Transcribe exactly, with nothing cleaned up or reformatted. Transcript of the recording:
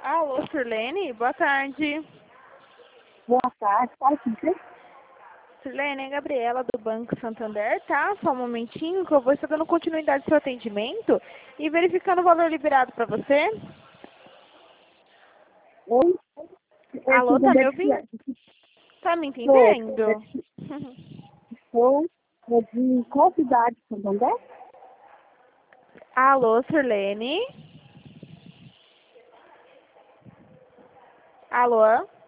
Alô, Sirlene? Boa tarde. Boa tarde, fala com você. Sirlene, é a Gabriela do Banco Santander, tá? Só um momentinho que eu vou estar dando continuidade ao seu atendimento e verificando o valor liberado para você. Oi, é Alô, tá me Santander ouvindo? de Tá me Sou, entendendo? sou é de qual cidade, Santander? Alô, Sirlene? Alô?